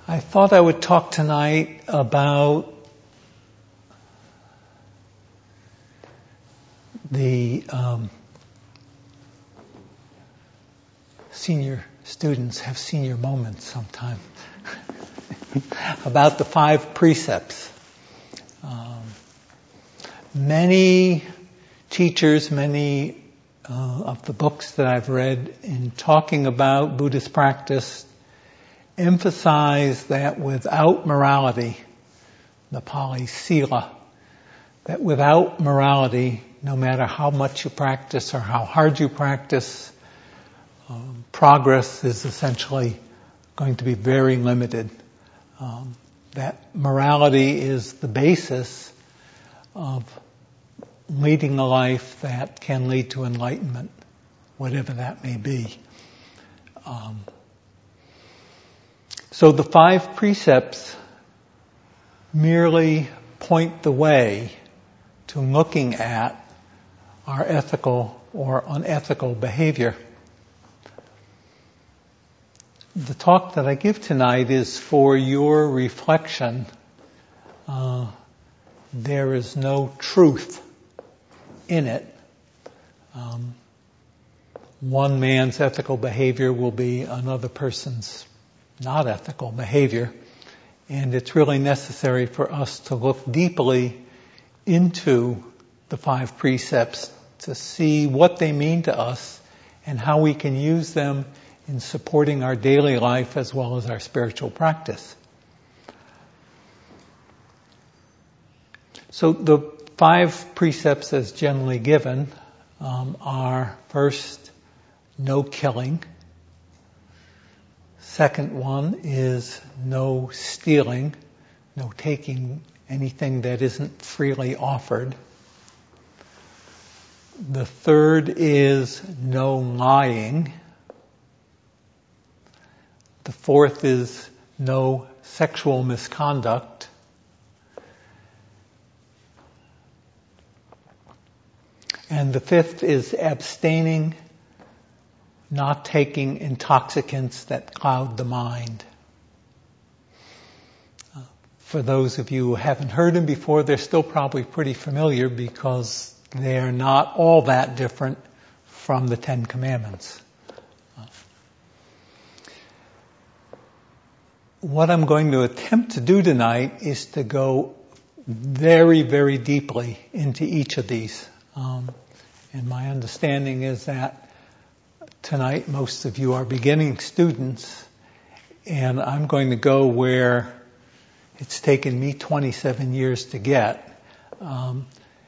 I thought I would talk tonight about the senior students have senior moments sometime about the 5 precepts. Many teachers, many of the books that I've read in talking about Buddhist practice emphasize that without morality, the Pali Sila, that without morality, no matter how much you practice or how hard you practice, progress is essentially going to be very limited. That morality is the basis of leading a life that can lead to enlightenment, whatever that may be. So the 5 precepts merely point the way to looking at our ethical or unethical behavior. The talk that I give tonight is for your reflection. There is no truth in it. One man's ethical behavior will be another person's not ethical behavior, and it's really necessary for us to look deeply into the 5 precepts to see what they mean to us and how we can use them in supporting our daily life as well as our spiritual practice. So the 5 precepts as generally given are first, no killing. Second one is no stealing, no taking anything that isn't freely offered. The third is no lying. The fourth is no sexual misconduct. And the fifth is abstaining, not taking intoxicants that cloud the mind. For those of you who haven't heard them before, they're still probably pretty familiar because they're not all that different from the 10 Commandments. What I'm going to attempt to do tonight is to go very, very deeply into each of these. And my understanding is that tonight most of you are beginning students, and I'm going to go where it's taken me 27 years to get. And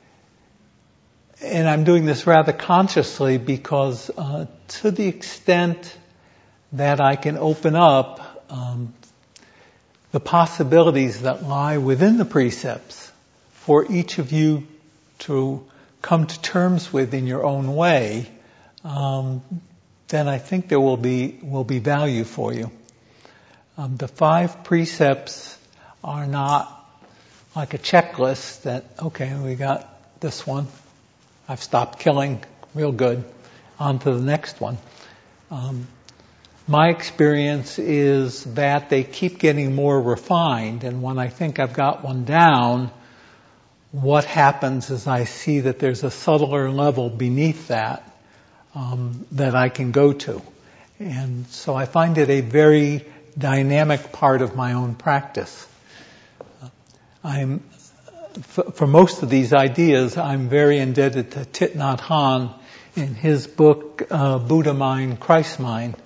I'm doing this rather consciously because to the extent that I can open up the possibilities that lie within the precepts for each of you to come to terms with in your own way, then I think there will be value for you. The 5 precepts are not like a checklist that, okay, we got this one. I've stopped killing, real good. On to the next one. My experience is that they keep getting more refined, and when I think I've got one down, what happens is I see that there's a subtler level beneath that that I can go to. And so I find it a very dynamic part of my own practice. For most of these ideas, I'm very indebted to Thich Nhat Hanh in his book, Buddha Mind, Christ Mind.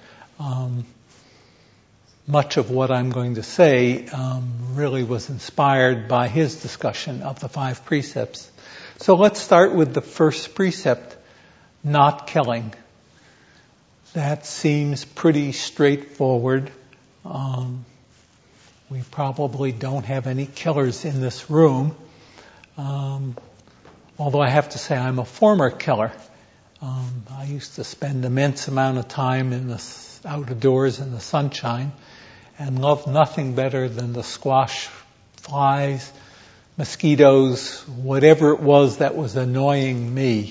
Much of what I'm going to say really was inspired by his discussion of the 5 precepts. So let's start with the first precept, not killing. That seems pretty straightforward. We probably don't have any killers in this room. Although I have to say I'm a former killer. I used to spend immense amount of time in the outdoors in the sunshine and loved nothing better than to squash flies, mosquitoes, whatever it was that was annoying me.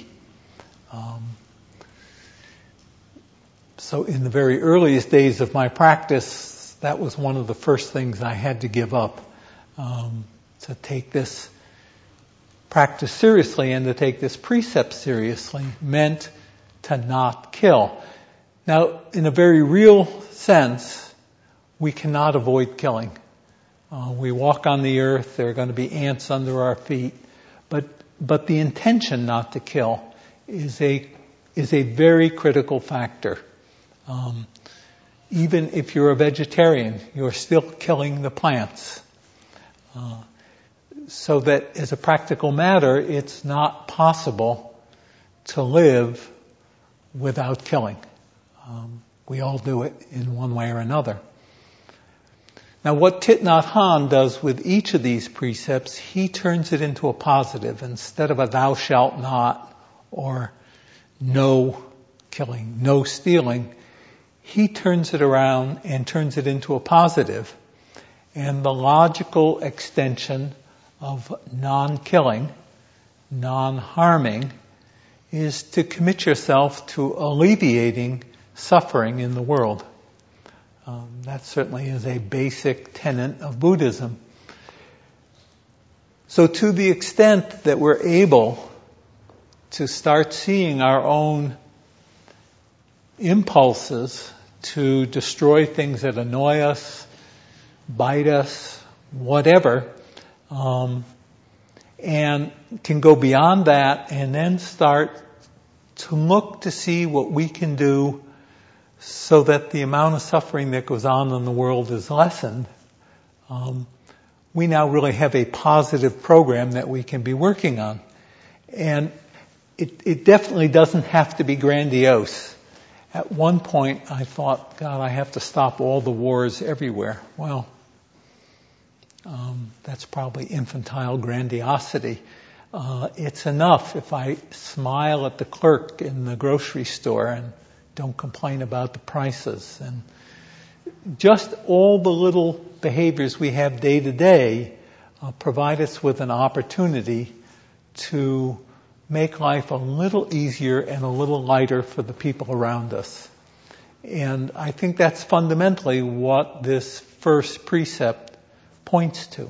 So in the very earliest days of my practice, that was one of the first things I had to give up, to take this practice seriously and to take this precept seriously meant to not kill. Now, in a very real sense, we cannot avoid killing. We walk on the earth, there are going to be ants under our feet, but the intention not to kill is a very critical factor. Even if you're a vegetarian, you're still killing the plants. So that as a practical matter, it's not possible to live without killing. We all do it in one way or another. Now what Thich Nhat Hanh does with each of these precepts, he turns it into a positive. Instead of a thou shalt not or no killing, no stealing, he turns it around and turns it into a positive. And the logical extension of non-killing, non-harming, is to commit yourself to alleviating suffering in the world. That certainly is a basic tenet of Buddhism. So to the extent that we're able to start seeing our own impulses to destroy things that annoy us, bite us, whatever, and can go beyond that and then start to look to see what we can do so that the amount of suffering that goes on in the world is lessened, we now really have a positive program that we can be working on. And it definitely doesn't have to be grandiose. At one point I thought, God, I have to stop all the wars everywhere. Well, that's probably infantile grandiosity. It's enough if I smile at the clerk in the grocery store and don't complain about the prices. And just all the little behaviors we have day to day provide us with an opportunity to make life a little easier and a little lighter for the people around us. And I think that's fundamentally what this first precept points to.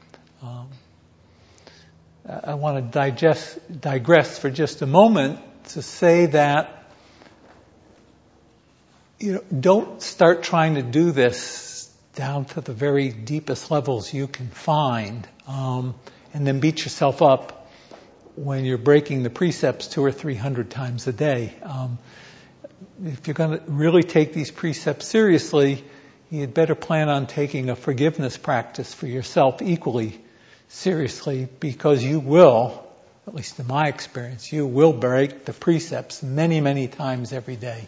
I want to digress for just a moment to say that don't start trying to do this down to the very deepest levels you can find, and then beat yourself up when you're breaking the precepts 200 or 300 times a day. If you're going to really take these precepts seriously, you'd better plan on taking a forgiveness practice for yourself equally seriously, because you will, at least in my experience, you will break the precepts many, many times every day.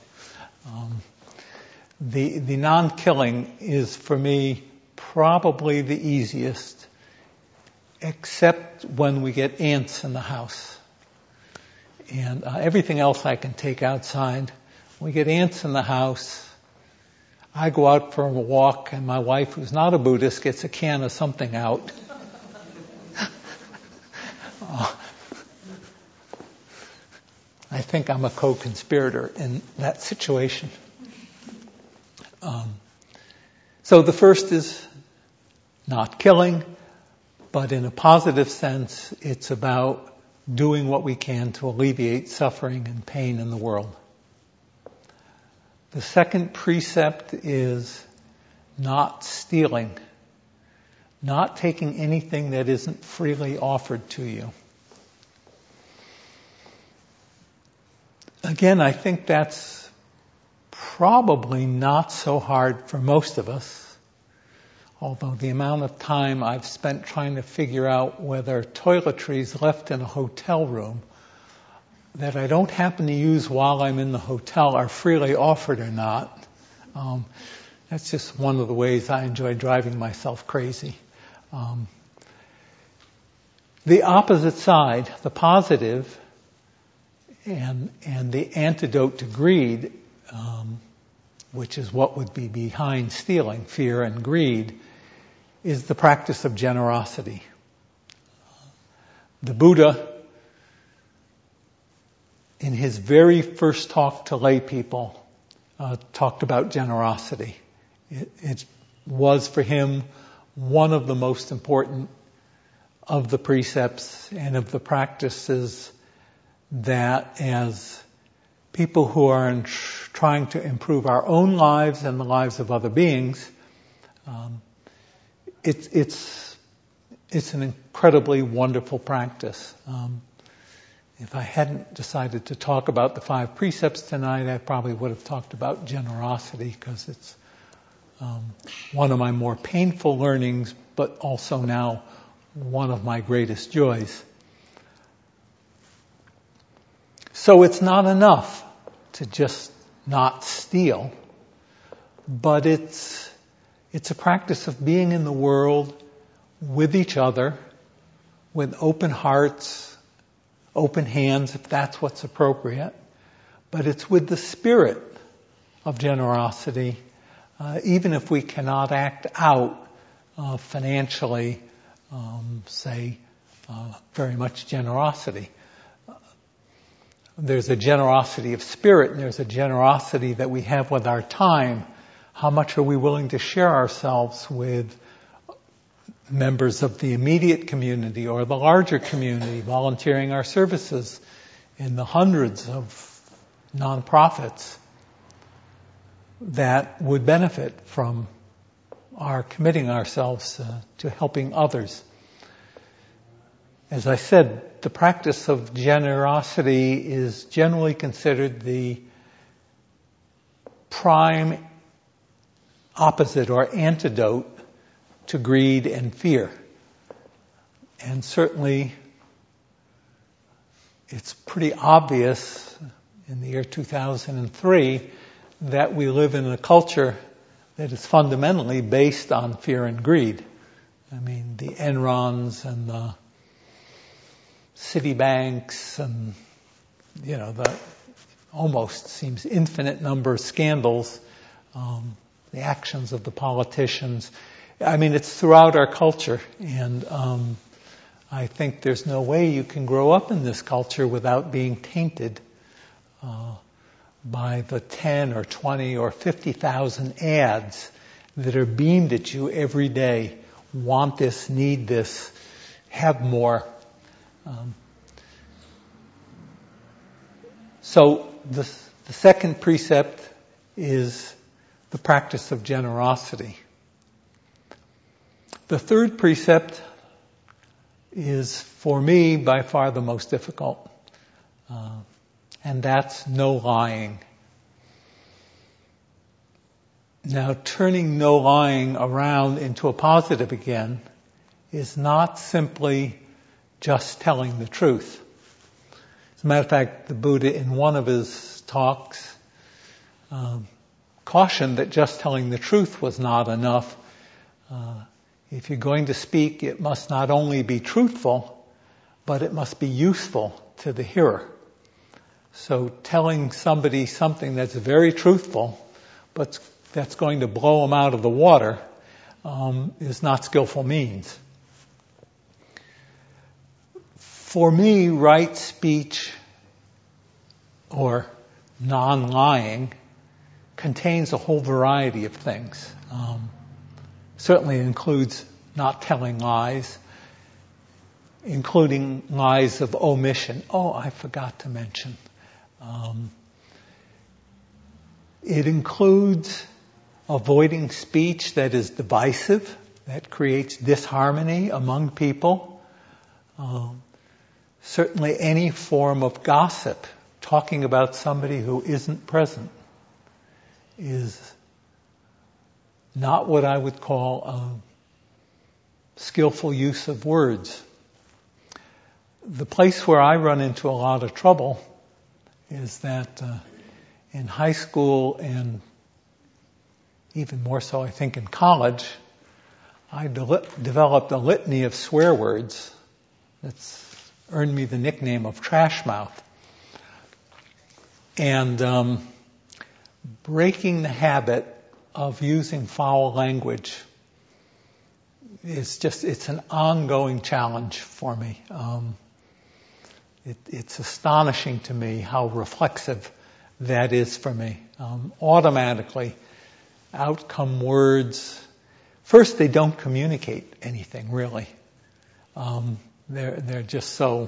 The non-killing is, for me, probably the easiest, except when we get ants in the house. And everything else I can take outside. We get ants in the house. I go out for a walk, and my wife, who's not a Buddhist, gets a can of something out. I think I'm a co-conspirator in that situation. So the first is not killing, but in a positive sense, it's about doing what we can to alleviate suffering and pain in the world. The second precept is not stealing, not taking anything that isn't freely offered to you. Again, I think that's probably not so hard for most of us, although the amount of time I've spent trying to figure out whether toiletries left in a hotel room that I don't happen to use while I'm in the hotel are freely offered or not. That's just one of the ways I enjoy driving myself crazy. The opposite side, the positive, and the antidote to greed, which is what would be behind stealing, fear and greed, is the practice of generosity. The Buddha, in his very first talk to lay people, talked about generosity. It's was for him one of the most important of the precepts and of the practices that, as people who are trying to improve our own lives and the lives of other beings, it's an incredibly wonderful practice. If I hadn't decided to talk about the 5 precepts tonight, I probably would have talked about generosity, because it's one of my more painful learnings, but also now one of my greatest joys. So it's not enough to just not steal, but it's a practice of being in the world with each other, with open hearts, open hands, if that's what's appropriate. But it's with the spirit of generosity, even if we cannot act out financially, very much generosity. There's a generosity of spirit, and there's a generosity that we have with our time. How much are we willing to share ourselves with members of the immediate community or the larger community, volunteering our services in the hundreds of nonprofits that would benefit from our committing ourselves to helping others. As I said, the practice of generosity is generally considered the prime opposite or antidote to greed and fear. And certainly it's pretty obvious in the year 2003 that we live in a culture that is fundamentally based on fear and greed. I mean, the Enrons and the Citibanks and, the almost seems infinite number of scandals, the actions of the politicians. I mean, it's throughout our culture, and I think there's no way you can grow up in this culture without being tainted by the 10 or 20 or 50,000 ads that are beamed at you every day. Want this, need this, have more. So the second precept is the practice of generosity. The third precept is, for me, by far the most difficult, and that's no lying. Now, turning no lying around into a positive again is not simply just telling the truth. As a matter of fact, the Buddha, in one of his talks, cautioned that just telling the truth was not enough. If you're going to speak, it must not only be truthful, but it must be useful to the hearer. So telling somebody something that's very truthful, but that's going to blow them out of the water, is not skillful means. For me, right speech or non-lying contains a whole variety of things. Certainly includes not telling lies, including lies of omission. Oh, I forgot to mention. It includes avoiding speech that is divisive, that creates disharmony among people. Certainly any form of gossip, talking about somebody who isn't present, is not what I would call a skillful use of words. The place where I run into a lot of trouble is that in high school and even more so, I think, in college, I developed a litany of swear words that's earned me the nickname of Trash Mouth. And breaking the habit of using foul language it's an ongoing challenge for me. It's astonishing to me how reflexive that is for me. Automatically, out come words First, they don't communicate anything, really. They're just so,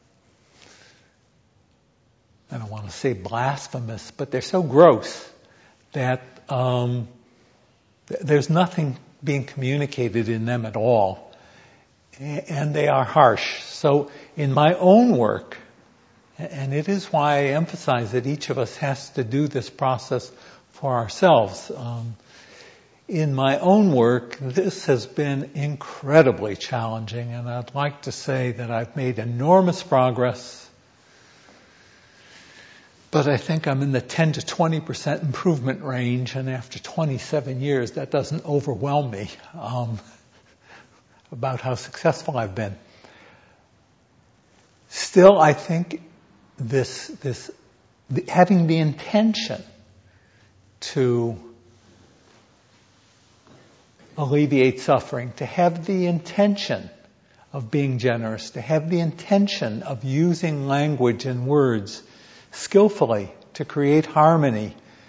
I don't want to say blasphemous, but they're so gross that there's nothing being communicated in them at all. And they are harsh. So in my own work, and it is why I emphasize that each of us has to do this process for ourselves. In my own work, this has been incredibly challenging, and I'd like to say that I've made enormous progress, but I think I'm in the 10 to 20% improvement range, and after 27 years, that doesn't overwhelm me about how successful I've been. Still, I think having the intention to alleviate suffering, to have the intention of being generous, to have the intention of using language and words skillfully to create harmony.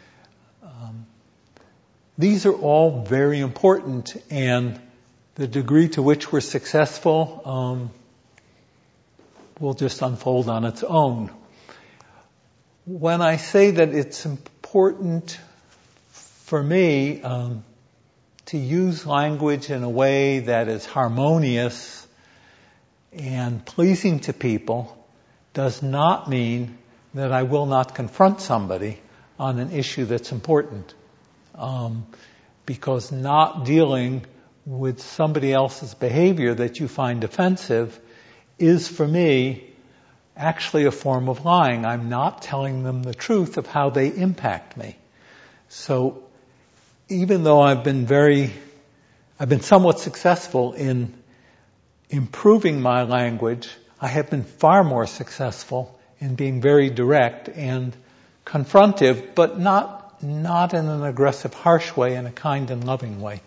These are all very important, and the degree to which we're successful will just unfold on its own. When I say that it's important for me to use language in a way that is harmonious and pleasing to people, does not mean that I will not confront somebody on an issue that's important. Because not dealing with somebody else's behavior that you find offensive is, for me, actually a form of lying. I'm not telling them the truth of how they impact me. So even though I've been somewhat successful in improving my language, I have been far more successful in being very direct and confrontive, but not in an aggressive, harsh way, in a kind and loving way.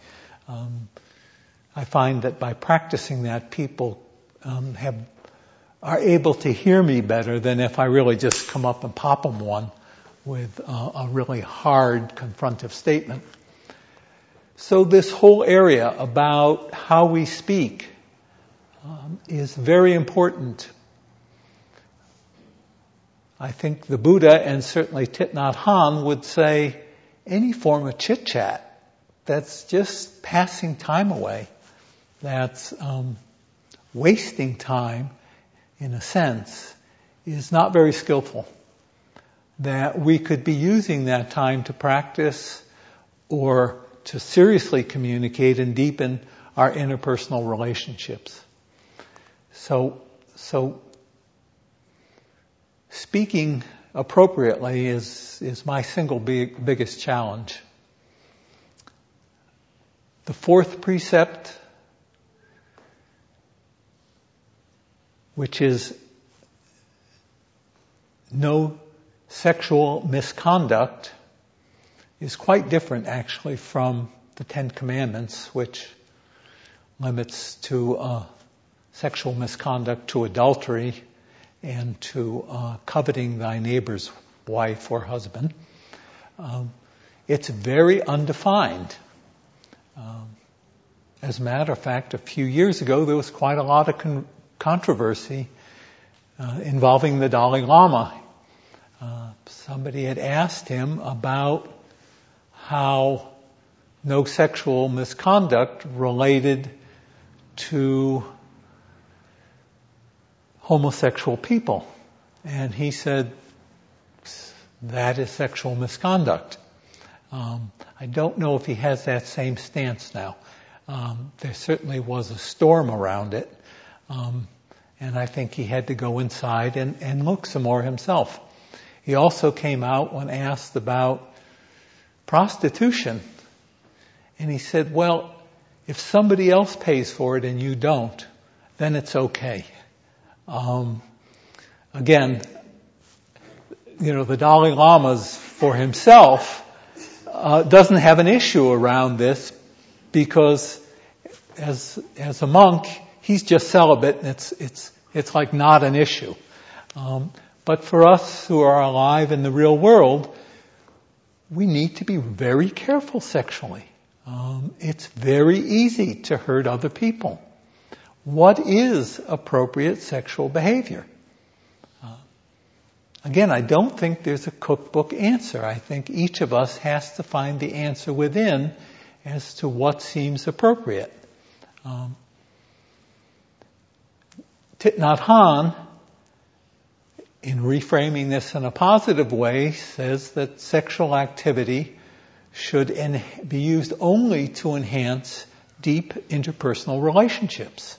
I find that by practicing that, people are able to hear me better than if I really just come up and pop them one with a really hard, confrontive statement. So this whole area about how we speak is very important. I think the Buddha, and certainly Thich Nhat Hanh, would say any form of chit-chat that's just passing time away, that's wasting time, in a sense, is not very skillful. That we could be using that time to practice or to seriously communicate and deepen our interpersonal relationships. So speaking appropriately is my single biggest challenge. The fourth precept, which is no sexual misconduct, is quite different actually from the Ten Commandments, which limits to sexual misconduct to adultery and to coveting thy neighbor's wife or husband. It's very undefined. As a matter of fact, a few years ago there was quite a lot of controversy involving the Dalai Lama. Somebody had asked him about how no sexual misconduct related to homosexual people. And he said, that is sexual misconduct. I don't know if he has that same stance now. There certainly was a storm around it. And I think he had to go inside and look some more himself. He also came out when asked about prostitution. And he said, well, if somebody else pays for it and you don't, then it's okay. Again, the Dalai Lama's for himself doesn't have an issue around this because as a monk, he's just celibate and it's like not an issue. But for us who are alive in the real world, we need to be very careful sexually. it's very easy to hurt other people. What is appropriate sexual behavior? Again, I don't think there's a cookbook answer. I think each of us has to find the answer within as to what seems appropriate. Thich Nhat Hanh, in reframing this in a positive way, says that sexual activity should be used only to enhance deep interpersonal relationships.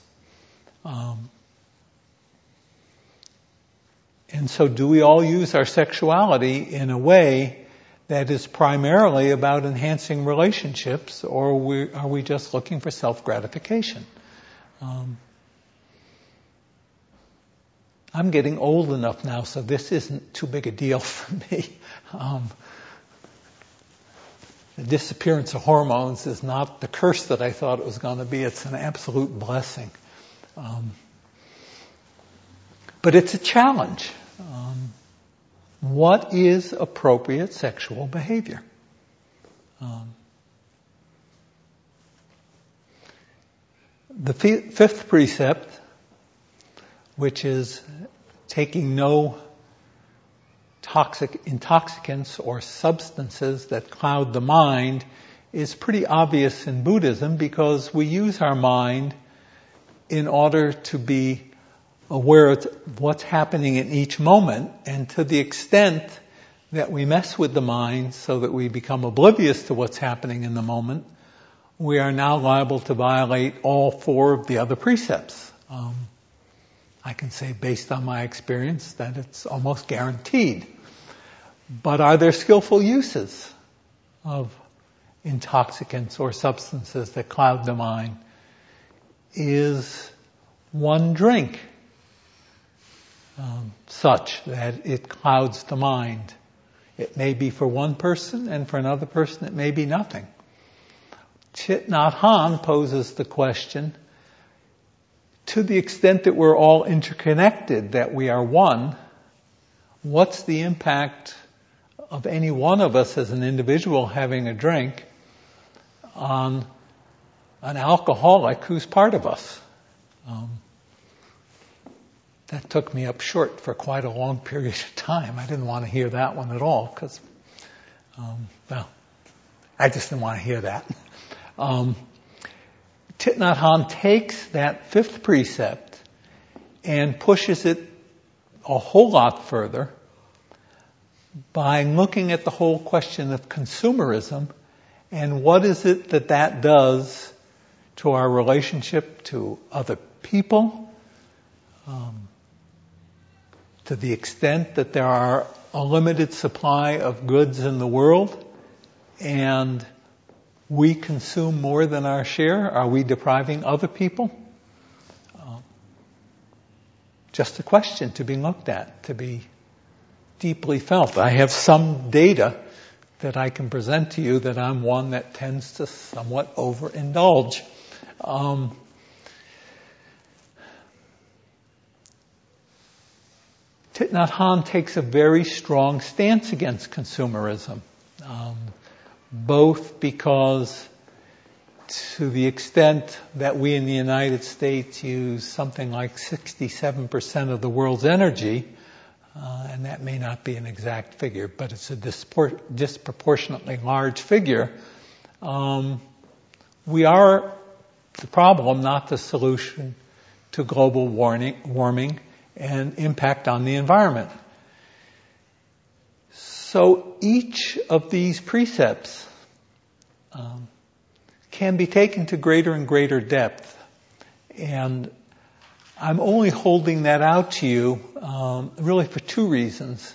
And so do we all use our sexuality in a way that is primarily about enhancing relationships, or are we just looking for self-gratification? I'm getting old enough now, so this isn't too big a deal for me. The disappearance of hormones is not the curse that I thought it was going to be. It's an absolute blessing. But it's a challenge. What is appropriate sexual behavior? The fifth precept, which is taking no toxic intoxicants or substances that cloud the mind, is pretty obvious in Buddhism, because we use our mind in order to be aware of what's happening in each moment, and to the extent that we mess with the mind so that we become oblivious to what's happening in the moment, we are now liable to violate all four of the other precepts. I can say, based on my experience, that it's almost guaranteed. But are there skillful uses of intoxicants or substances that cloud the mind? Is one drink such that it clouds the mind? It may be for one person, and for another person it may be nothing. Thich Nhat Hanh poses the question, to the extent that we're all interconnected, that we are one, what's the impact of any one of us as an individual having a drink on an alcoholic who's part of us? That took me up short for quite a long period of time. I didn't want to hear that one at all, because, I just didn't want to hear that. Thich Nhat Hanh takes that fifth precept and pushes it a whole lot further by looking at the whole question of consumerism and what is it that does to our relationship to other people, to the extent that there are a limited supply of goods in the world and we consume more than our share. Are we depriving other people? Just a question to be looked at, to be deeply felt. I have some data that I can present to you that I'm one that tends to somewhat overindulge. Thich Nhat Hanh takes a very strong stance against consumerism. Both because, to the extent that we in the United States use something like 67% of the world's energy, and that may not be an exact figure, but it's a disproportionately large figure, we are the problem, not the solution to global warming and impact on the environment. So each of these precepts can be taken to greater and greater depth. And I'm only holding that out to you really for two reasons.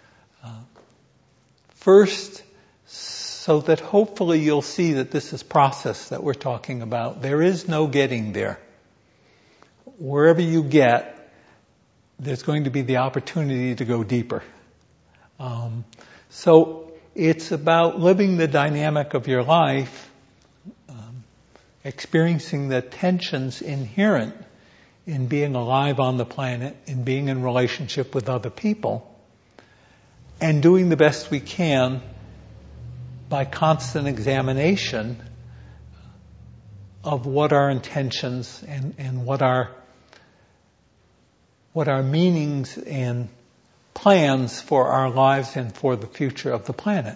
First, so that hopefully you'll see that this is process that we're talking about. There is no getting there. Wherever you get, there's going to be the opportunity to go deeper. So it's about living the dynamic of your life, experiencing the tensions inherent in being alive on the planet, in being in relationship with other people, and doing the best we can by constant examination of what our intentions and what our meanings and plans for our lives and for the future of the planet.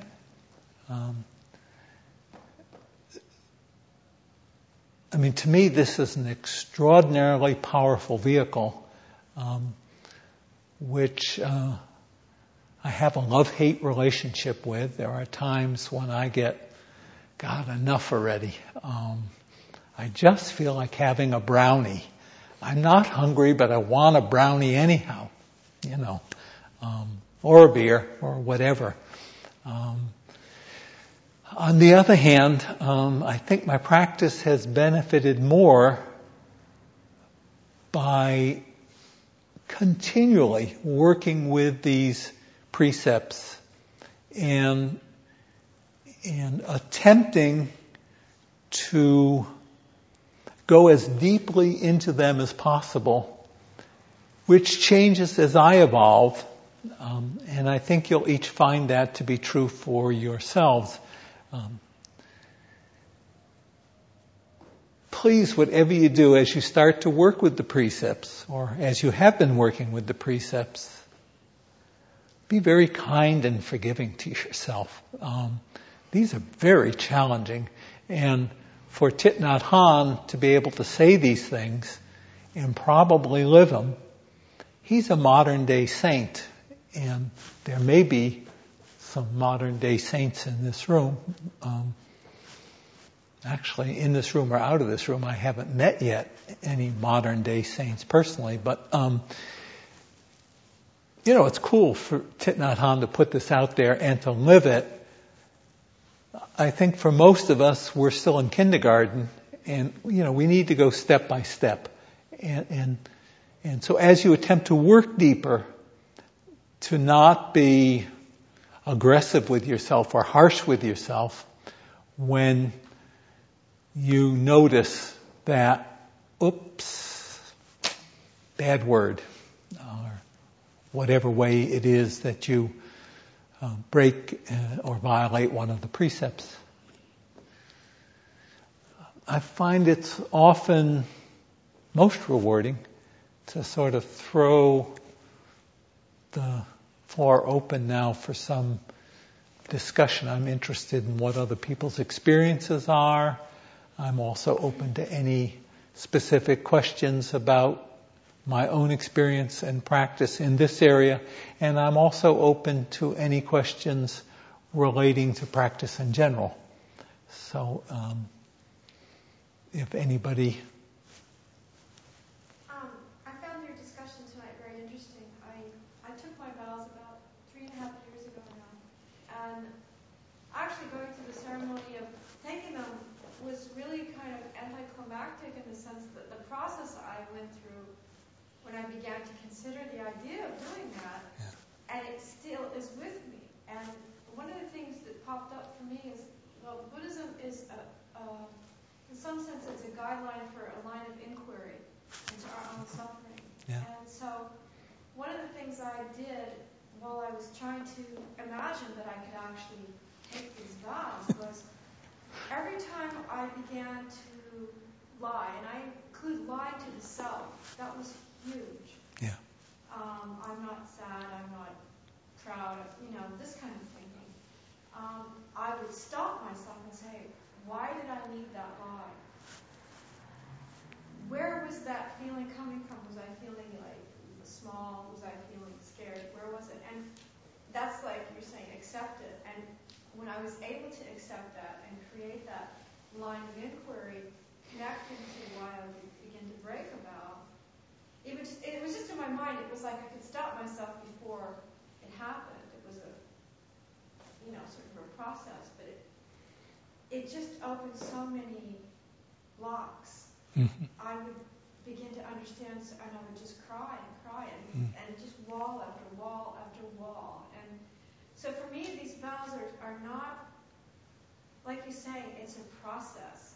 To me, this is an extraordinarily powerful vehicle, which I have a love-hate relationship with. There are times when I get, God, enough already. I just feel like having a brownie. I'm not hungry, but I want a brownie anyhow, or a beer, or whatever. On the other hand, I think my practice has benefited more by continually working with these precepts and attempting to go as deeply into them as possible, which changes as I evolve. And I think you'll each find that to be true for yourselves. Please, whatever you do, as you start to work with the precepts, or as you have been working with the precepts, be very kind and forgiving to yourself. These are very challenging. And for Thich Nhat Hanh to be able to say these things and probably live them, he's a modern day saint. And there may be some modern day saints in this room. Actually, in this room or out of this room, I haven't met yet any modern day saints personally, but it's cool for Thich Nhat Hanh to put this out there and to live it. I think for most of us, we're still in kindergarten, and we need to go step by step. And so as you attempt to work deeper, to not be aggressive with yourself or harsh with yourself when you notice that, oops, bad word, or whatever way it is that you break or violate one of the precepts. I find it's often most rewarding to sort of throw the floor open now for some discussion. I'm interested in what other people's experiences are. I'm also open to any specific questions about my own experience and practice in this area. And I'm also open to any questions relating to practice in general. So, if anybody... I found your discussion tonight very interesting. I took my vows about 3.5 years ago now. And actually going through the ceremony of taking them was really kind of anticlimactic in the sense that the process I went through when I began to consider the idea of doing that, and it still is with me. And one of the things that popped up for me is, well, Buddhism is, in some sense, it's a guideline for a line of inquiry into our own suffering. Yeah. And so one of the things I did while I was trying to imagine that I could actually take these vows was every time I began to lie, and I include lying to the self, that was huge. Yeah. I'm not sad, I'm not proud, this kind of thinking. I would stop myself and say, why did I need that lie? Where was that feeling coming from? Was I feeling like small? Was I feeling scared? Where was it? And that's like you're saying, accept it. And when I was able to accept that and create that line of inquiry, connecting to why I would begin to break a vow, it was just in my mind. It was like I could stop myself before it happened. It was a, sort of a process, but it just opened so many blocks. Mm-hmm. I would begin to understand, and I would just cry and just wall after wall after wall. And so for me, these vows are not, like you say, it's a process.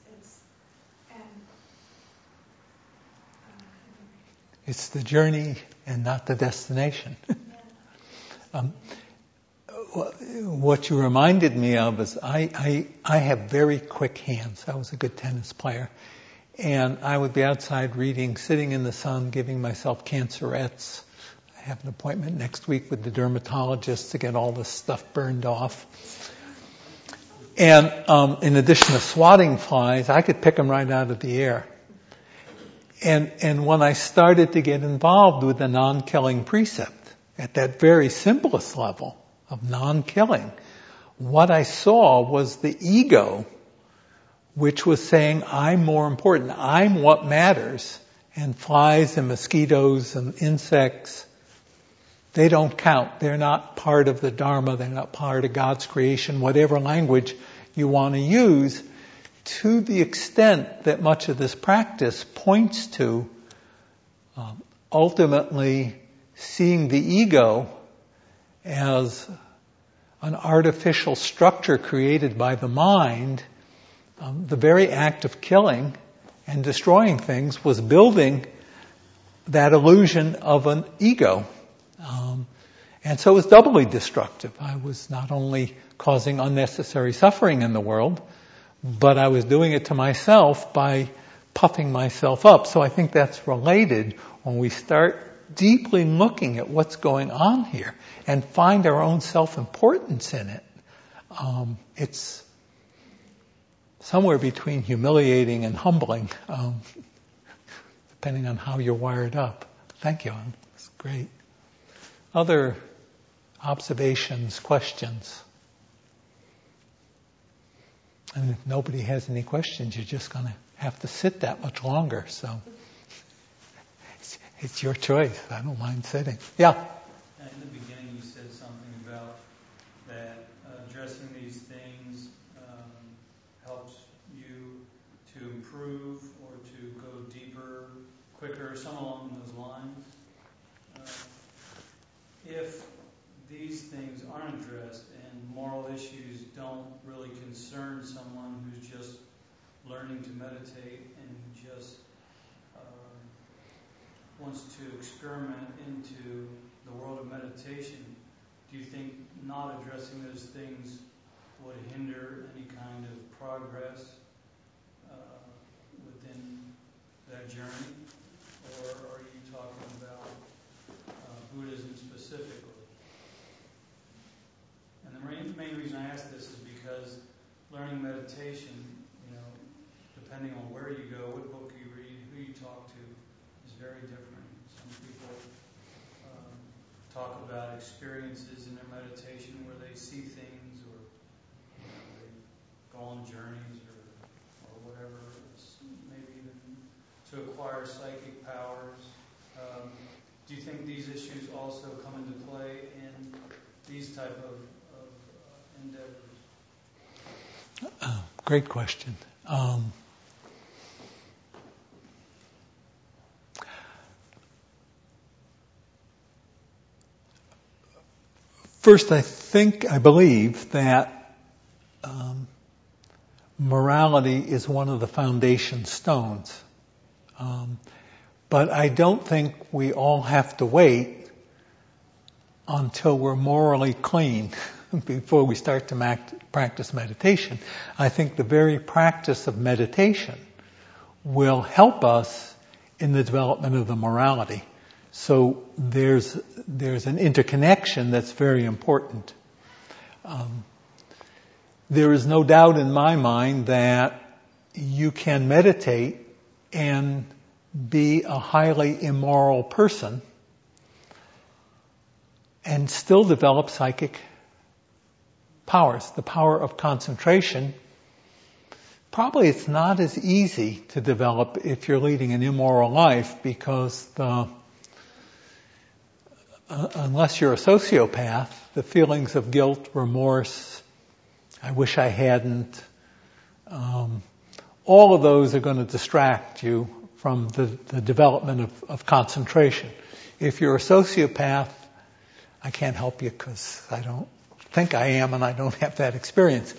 It's the journey and not the destination. Yeah. what you reminded me of is I have very quick hands. I was a good tennis player. And I would be outside reading, sitting in the sun, giving myself cancerettes. I have an appointment next week with the dermatologist to get all this stuff burned off. And in addition to swatting flies, I could pick them right out of the air. And when I started to get involved with the non-killing precept, at that very simplest level of non-killing, what I saw was the ego, which was saying, I'm more important, I'm what matters, and flies and mosquitoes and insects, they don't count. They're not part of the Dharma, they're not part of God's creation, whatever language you want to use, to the extent that much of this practice points to ultimately seeing the ego as an artificial structure created by the mind. The very act of killing and destroying things was building that illusion of an ego. And so it was doubly destructive. I was not only causing unnecessary suffering in the world, but I was doing it to myself by puffing myself up. So I think that's related when we start deeply looking at what's going on here and find our own self-importance in it. It's somewhere between humiliating and humbling, depending on how you're wired up. Thank you. That's great. Other observations, questions? And if nobody has any questions, you're just going to have to sit that much longer. So it's your choice. I don't mind sitting. Yeah? In the beginning you said something about that addressing these things helps you to improve or to go deeper, quicker, something along those lines. If these things aren't addressed and moral issues don't really concern someone who's just learning to meditate and just wants to experiment into the world of meditation, do you think not addressing those things would hinder any kind of progress within that journey? Or are you talking about Buddhism specifically? And the main reason I ask this is because learning meditation, depending on where you go, what book you read, who you talk to, is very different. Some people talk about experiences in their meditation where they see things or they go on journeys or whatever, maybe even to acquire psychic powers. Do you think these issues also come into play in these type of endeavors? Great question. First, I believe that morality is one of the foundation stones. But I don't think we all have to wait until we're morally clean before we start to practice meditation. I think the very practice of meditation will help us in the development of the morality. So there's an interconnection that's very important. There is no doubt in my mind that you can meditate and be a highly immoral person and still develop psychic powers. The power of concentration, probably it's not as easy to develop if you're leading an immoral life, because unless you're a sociopath, the feelings of guilt, remorse, I wish I hadn't, all of those are going to distract you from the development of concentration. If you're a sociopath, I can't help you because I don't think I am and I don't have that experience.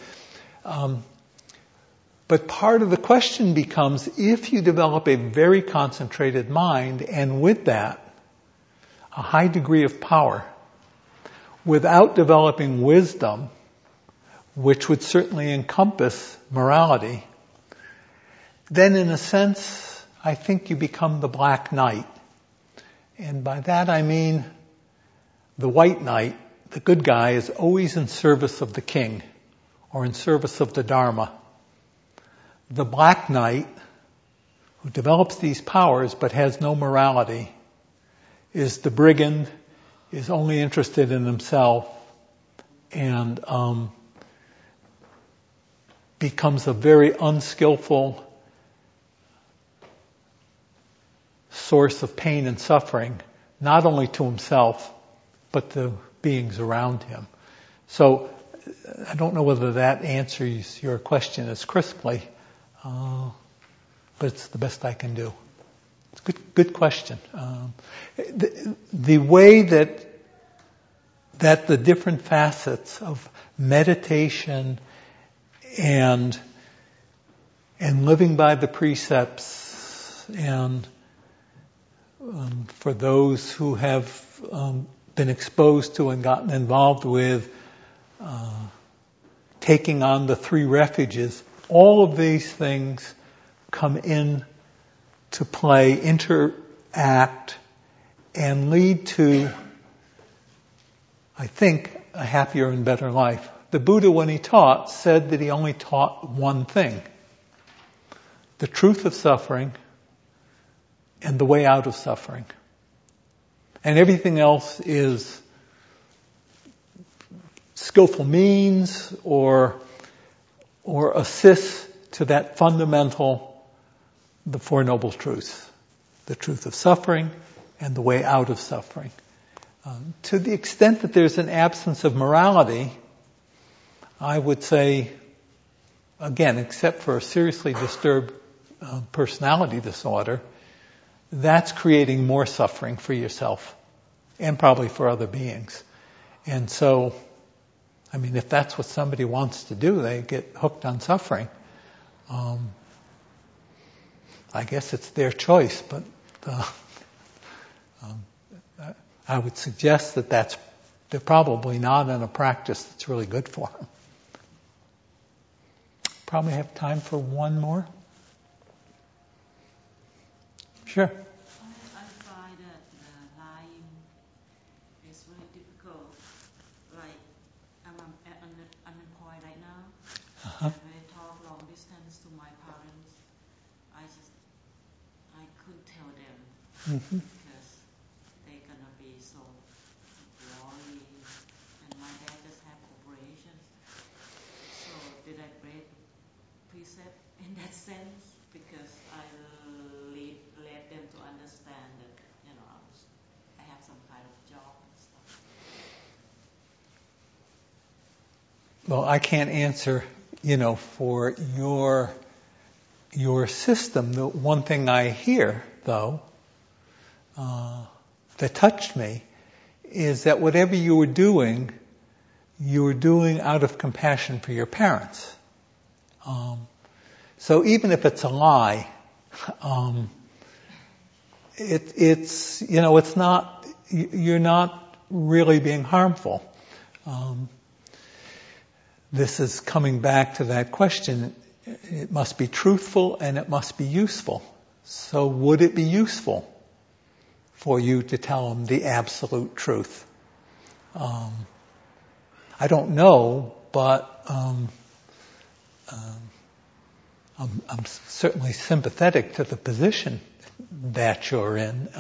But part of the question becomes, if you develop a very concentrated mind and with that a high degree of power, without developing wisdom, which would certainly encompass morality, then in a sense, I think you become the Black Knight. And by that I mean the White Knight, the good guy, is always in service of the king or in service of the Dharma. The Black Knight, who develops these powers but has no morality, is the brigand, is only interested in himself, and becomes a very unskillful source of pain and suffering, not only to himself, but the beings around him. So I don't know whether that answers your question as crisply, but it's the best I can do. It's a good question. The way that the different facets of meditation and living by the precepts, and for those who have been exposed to and gotten involved with taking on the 3 refuges, all of these things come in to play, interact, and lead to, I think, a happier and better life. The Buddha, when he taught, said that he only taught one thing: the truth of suffering and the way out of suffering. And everything else is skillful means or assists to that fundamental, the Four Noble Truths: the truth of suffering and the way out of suffering. To the extent that there's an absence of morality, I would say, again, except for a seriously disturbed personality disorder, that's creating more suffering for yourself and probably for other beings. And so, I mean, if that's what somebody wants to do, they get hooked on suffering. I guess it's their choice, but I would suggest that they're probably not in a practice that's really good for them. Probably have time for one more. Sure. I find that lying is really difficult. Like, I'm at unemployed right now. Uh-huh. And when I talk long distance to my parents, I couldn't tell them because they're gonna be so worried. And my dad just had operations. So did I break precept in that sense? Because I led them to understand that, I have some kind of job and stuff. Well, I can't answer, for your system. The one thing I hear, though, that touched me is that whatever you were doing out of compassion for your parents. So even if it's a lie, it's not, you're not really being harmful. This is coming back to that question. It must be truthful and it must be useful. So would it be useful for you to tell them the absolute truth? I don't know, but I'm certainly sympathetic to the position that you're in.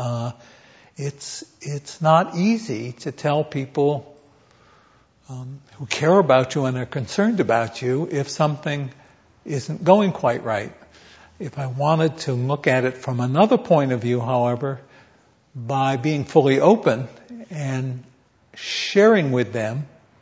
It's not easy to tell people who care about you and are concerned about you if something isn't going quite right. If I wanted to look at it from another point of view, however, by being fully open and sharing with them,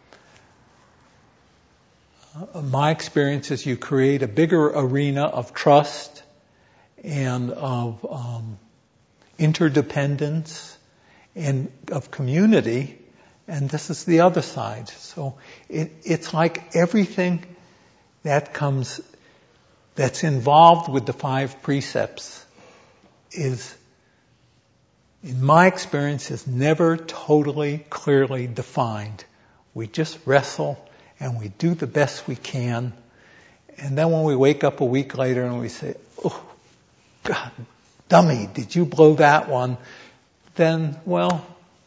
my experience is you create a bigger arena of trust and of interdependence and of community, and this is the other side. So it's like everything that's involved with the 5 precepts is, in my experience, is never totally clearly defined We just wrestle and we do the best we can. And then when we wake up a week later and we say, oh, God, dummy, did you blow that one? Then, well,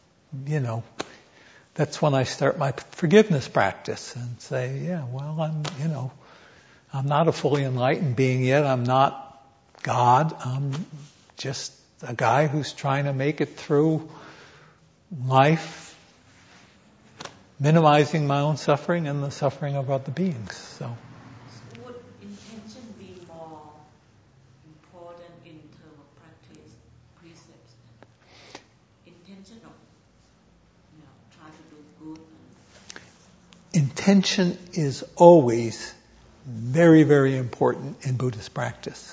that's when I start my forgiveness practice and say, yeah, well, I'm not a fully enlightened being yet. I'm not God. I'm just a guy who's trying to make it through life, minimizing my own suffering and the suffering of other beings. So would intention be more important in terms of practice precepts? Intention of try to do good. Intention is always very, very important in Buddhist practice.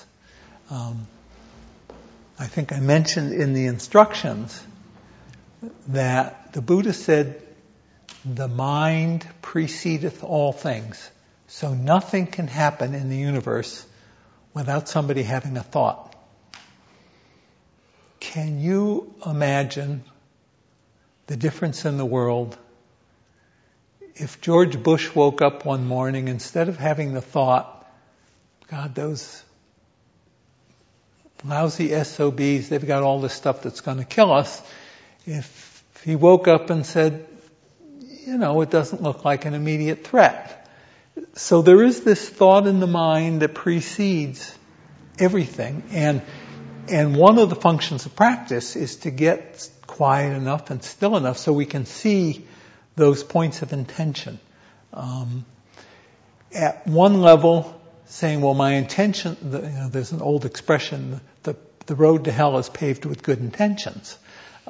I think I mentioned in the instructions that the Buddha said, the mind precedeth all things. So nothing can happen in the universe without somebody having a thought. Can you imagine the difference in the world if George Bush woke up one morning, instead of having the thought, God, those lousy SOBs, they've got all this stuff that's going to kill us. If he woke up and said, it doesn't look like an immediate threat. So there is this thought in the mind that precedes everything. And one of the functions of practice is to get quiet enough and still enough so we can see those points of intention. At one level, saying, well, my intention, there's an old expression, the road to hell is paved with good intentions.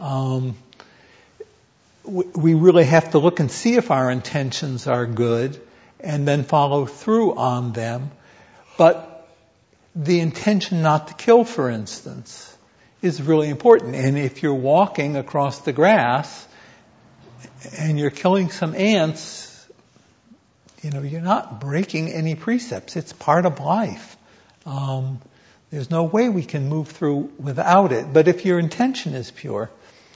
We really have to look and see if our intentions are good and then follow through on them. But the intention not to kill, for instance, is really important. And if you're walking across the grass and you're killing some ants, you're not breaking any precepts. It's part of life. There's no way we can move through without it. But if your intention is pure,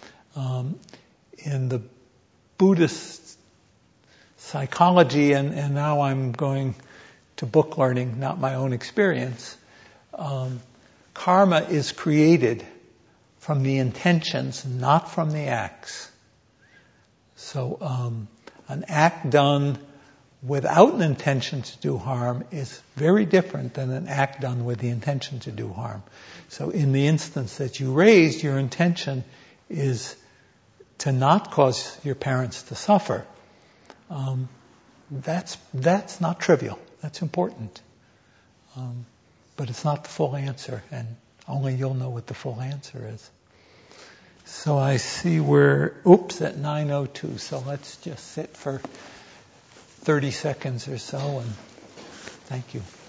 in the Buddhist psychology, and now I'm going to book learning, not my own experience, karma is created from the intentions, not from the acts. So an act done without an intention to do harm is very different than an act done with the intention to do harm. So in the instance that you raised, your intention is to not cause your parents to suffer. That's not trivial. That's important. But it's not the full answer, and only you'll know what the full answer is. So I see we're, at 9:02, so let's just sit for 30 seconds or so, and thank you.